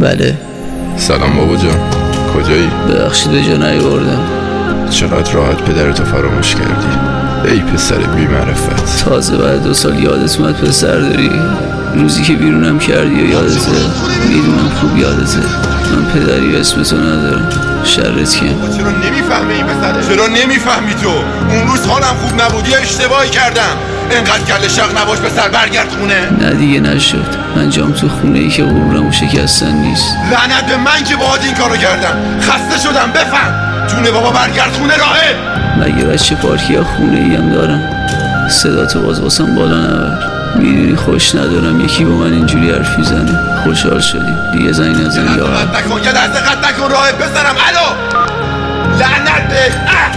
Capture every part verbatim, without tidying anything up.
بله. سلام بابا جان، کجایی؟ ببخشید به جا نیاوردم. چقدر راحت پدرتو فراموش کردی ای پسر بی معرفت. تازه بعد دو سال یادت اومد پسر داری؟ روزی که بیرونم کردی و یادته؟ میدونم خوب یادته. من پدری اسم تو ندارم. شرت کن. چرا نمیفهمی این پسره؟ چرا نمیفهمی تو؟ اون روز حالم خوب نبود، یه اشتباهی کردم. انقدر کل شق نباش پسر، برگرد خونه. نه دیگه نشد. من جام تو خونه ای که غرورمو شکستن نیست. لعنت به من که باهات این کارو کردم. خسته شدم، بفهم. جون بابا برگرد خونه راهه. مگه بچه پارکی یا خونه ای هم دارم؟ صدا تو باز واسم بالا نبر. میدونی خوش ندارم یکی با من اینجوری حرف میزنه. خوشحال شدیم دیگه زنگ نزن یا قد نکن، یه دسته قد نکن راهه پسرم. الو لعنت به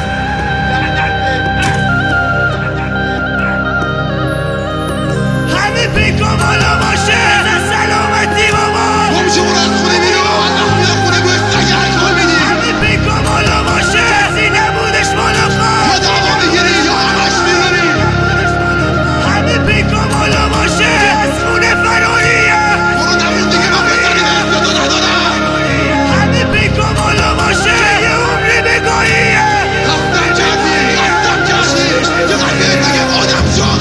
همه پیکو بالا باشه. سلامتی بابا گم شو برو از خونه بیرون. الله میاد خونه بوی سگ الکل میدی. همه پیکو بالا باشه. کسی نبودش بالا خواه. یا دعوا میگیری یا همش میبری. همه پیکو بالا باشه. از خونه فراریه. برو نمون دیگه، من پسری به اسم تو ندارم. همه پیکو بالا باشه. یه عمری بگاهیه. رفتم کردی رفتم کردی یه قلبه دیگه آدم شد.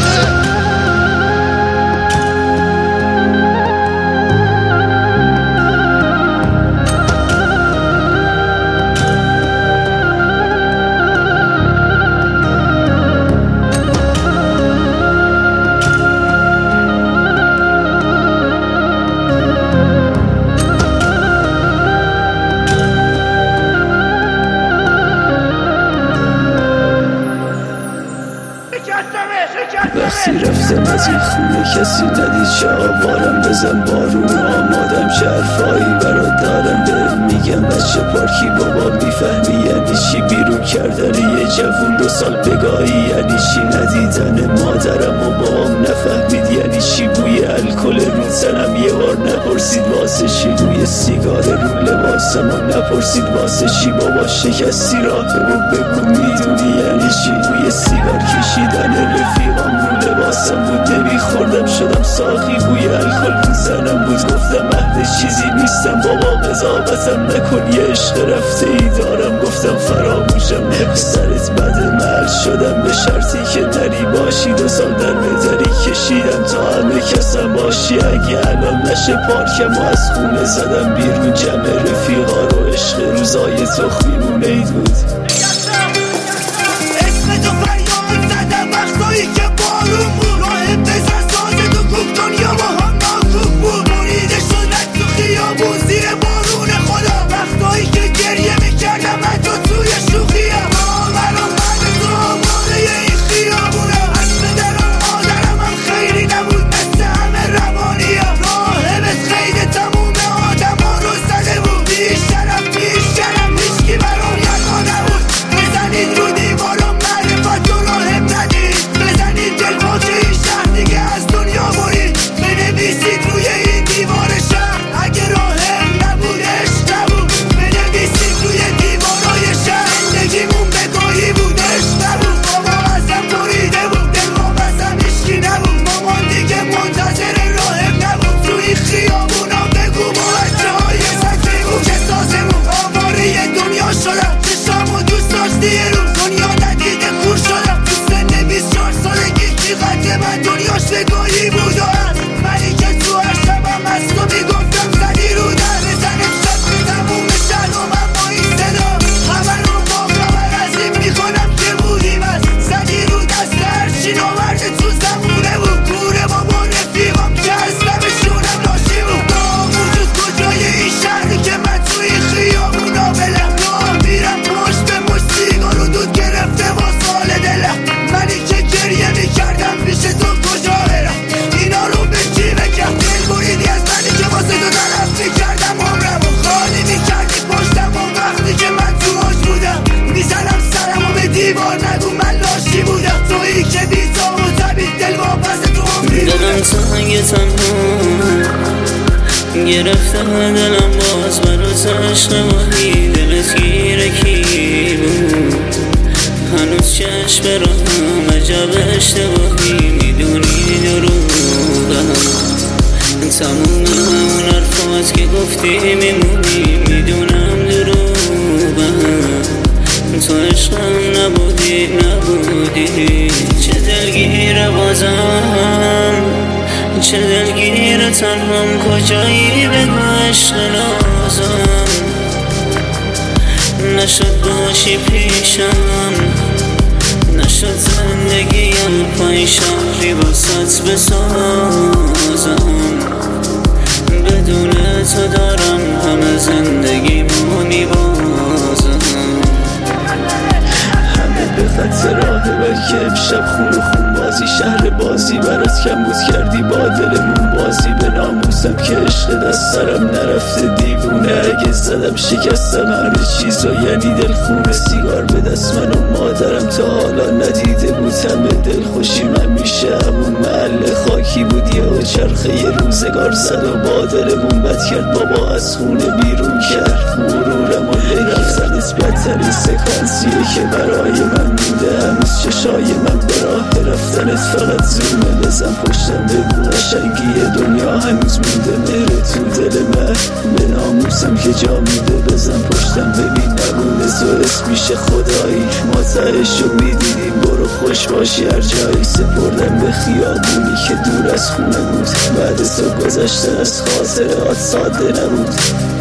وقتی رفتم از این خونه کسی ندید چه آوارم بزن بارون آمادم چه حرفایی برات دارم به میگم بچه پارکی بابا میفهمی یعنی چی بیرون کردن یه جوون دو سال بگاهی یعنی چی ندیدن مادرم و بابام نفهمید یعنی چی بوی الکل رو تنم یه بار نپرسید واسه چی روی سیگار رو لباسم و نپرسید واسه چی بابا شکستی راه رو بگو میدونی یعنی چی روی سیگار کشیدن رفیقام رو لباسم بود نمیخوردم شدم ساقی بوی الکل رو زنم بود گفتم اهل چیزی نیستم بابا قضاوتم نکن یه عشق رفته ای دارم گفتم فراموشم نکن سرت بد مل شدم به شرطی که نری باشی دو سال در بدری کشیدم تا همه کسم باشی اگه الان نشه پارکم و از خونه زدم بیرون جمع رفیقا رو عشق روزای تو خیمونه ای بود. اسم تو فریاد زدم وقتایی که بارون بود. راه بزن سازه تو کوک دنیا با هم ناکوک بود. بریده شدن تو خیابون زیر بارون خدا. وقتایی که گریه میکردم حتی توی شوخیم. برام من تو آماده این خیابونم. از پدرم مادرم هم خیلی نبود مثل همه روانیم. راهبت خیلی تموم آدم ها رو زده بود. بیش شرف بیش شرف هیچکی برام یکا نبود. بزنید رو دیوارم معرفت و راهم ندید. بزنید دل پاچه این شهر دیگه از دنیا برید. بنویسید روی این دیوار شهر اگه راهم نبود عشق نبود. بنویسید روی دیوارای شهر زندگیمون بگاهی بود عشق نبود. بابا ازم بریده بود دلم ازم هیچکی نبود. مامان دیگه منتظر راهم نبود. توی خیابونا بگو با بچه های سکری بود که سازمون آواره دنیا شدم. چشامو دوست داشتی یه روز دنیا ندیده خور شدم. تو سن بیست و چهار سالگی کی قد من دنیاش بگاهی بود و از منی که تو هر شبم از تو میگفتم زدی رو در بزنم شب که تموم شهر و من با این صدا همه رو با خبر از این میکنم که بودیم از زدی رو دست هرچی ناورده تو زمونه بود. کوره بابا رفیقم که از لبشونم لاشی بود. ناموجود کجای این شهری که من توی خیابونا بلم راه میرم پشت به مشت سیگار و دود گرفته با سال دلم. منی که گریه میکردم پیش تو کجا برم اینا رو به چی بگم. دل بریدی از منی که واسه تو طرف میکردم عمرم و خالی میکردی پشتم و وقتی که من تو حاج بودم میزنم سرم و به دیوار نگو من لاشی بودم. تویی که بیتا و طبیل دل واپس تو هم بیرونم. دلم تنگ تنها گرفته دلم باز برات عشق ماهی. دلت گیره کی بود هنوز چشم راهم عجب اشتباهی. میدونی دروغم تموم همون حرفا باهات که گفتی میمونی، میدونم دروغم، تو عشقم نبودی نبودی. چه دلگیر بازم، چه دلگیر تنهام، کجایی بگو عشق نازم. نشد باشی پیشم، نشد زندگیم پای شهری واسط بسازم. بدون تو دارم همه زندگیمو میبازم. همه به خط راهه بلکه امشب خون و خون بازی، شهر بازی برات کم بود کردی با دلمون بازی. به ناموسم که عشق دست سرم نرفته دیوونه، اگه زدم شکستم همه چیزو یعنی دل خونه. سیگار به دست من و مادرم تا حالا ندیده بود همه دل خوشی. من میشه همون محل خاکی بود یه چرخه یه روزگار زد و با دلمون بد کرد. بابا از خونه بیرون کرد مرورم و رفتنت بدترین سکانسیه که برای من مونده. هنوز چشای من به راه رفتنت فقط زومه. بزن پشتم بگو قشنگی دنیا هنوز مونده. مهر تو دل من به ناموسم که جا میده. بزن پشتم ببین نبونه تو اسمیشه خدایی. ما تهشو میدیدیم برو خوش باشی هر جایی. سپردم به خیابونی که دور از خونه بود، بعد تو گذشتن از خاطرات ساده نبود.